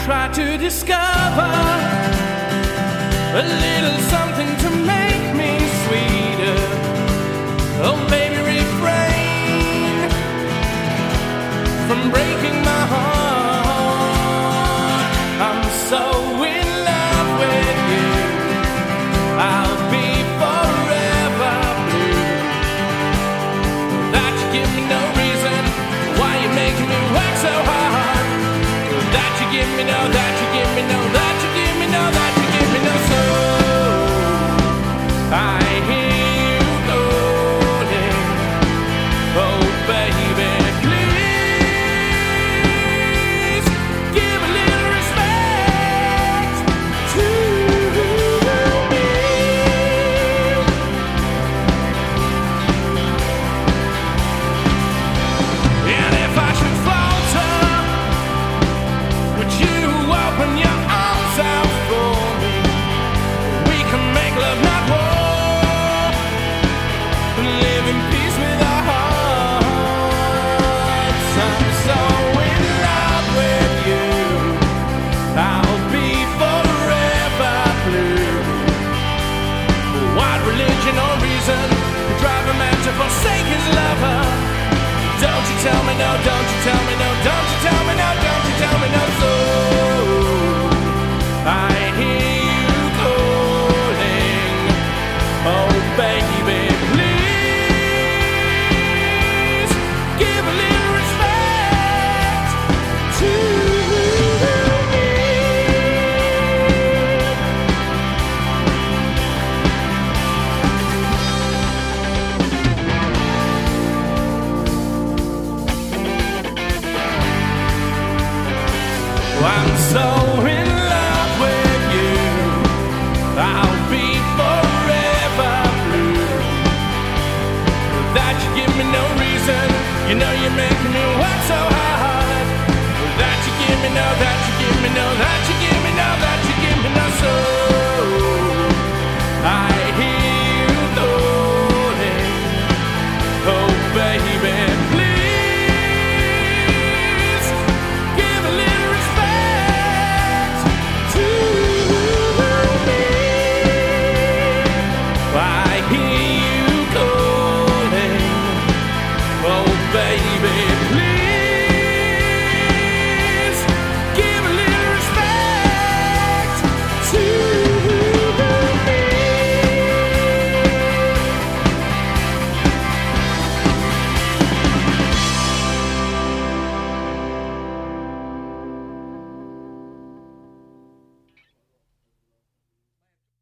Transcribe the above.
try to discover a little something to make me sweeter. Oh, baby, refrain from breaking my heart. I'm so in love with you, I'll be forever blue. That you give me no reason why you're making me work so hard. That you give me no, that you give me no, that you give me no, that you give me no. So I hear you calling, oh baby, please give a little respect to me. And if I should falter, would you open your arms out for me? We can make love, not war, and live in peace with our hearts. I'm so in love with you, I'll be forever blue. What religion or reason would drive a man to forsake his lover? Don't you tell me no, don't you tell me no, don't you tell me no, don't you tell me no. So I hear you calling, oh baby, please give a little respect to me. I'm so in love with you, I'll be forever blue. That you give me no reason, you know you're making me work so hard.